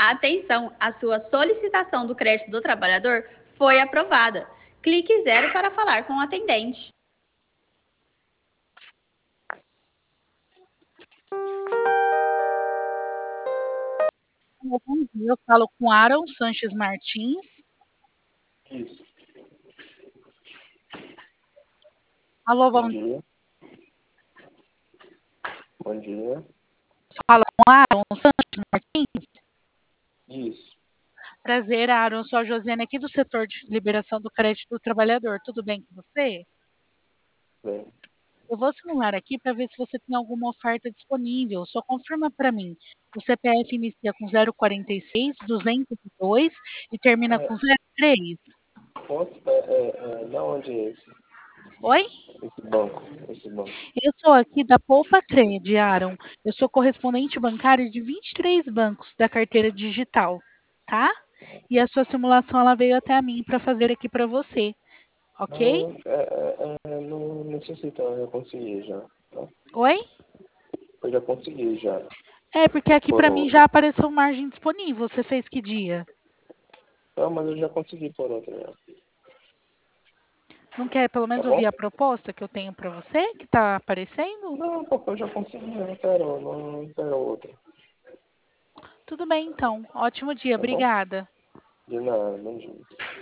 Atenção, a sua solicitação do crédito do trabalhador foi aprovada. Clique 0 para falar com o atendente. Bom dia, eu falo com Aaron Sanches Martins. Isso. Alô, Bom dia. Bom dia. falo com Aaron Sanches Martins. Isso. Prazer, Aaron. Sou a Josiane aqui do setor de liberação do crédito do trabalhador. Tudo bem com você? Bem. Eu vou simular aqui para ver se você tem alguma oferta disponível. Só confirma para mim. O CPF inicia com 046, 202 e termina com 03. Da onde é esse? Oi? Esse banco. Eu sou aqui da Poupa Cred, Aaron. Eu sou correspondente bancário de 23 bancos da carteira digital, tá? E a sua simulação ela veio até a mim para fazer aqui para você, ok? Não necessita, eu já consegui já. Tá? Oi? Eu já consegui já. É, porque aqui Por para mim outra. já apareceu margem disponível. Você fez que dia? Não, mas eu já consegui por outra já. Não quer pelo Tá menos bom? ouvir a proposta que eu tenho para você, que está aparecendo? Não, porque eu já consegui, eu não quero outra. Tudo bem, então. Ótimo dia. Tá bom? Obrigada. De nada, bom dia.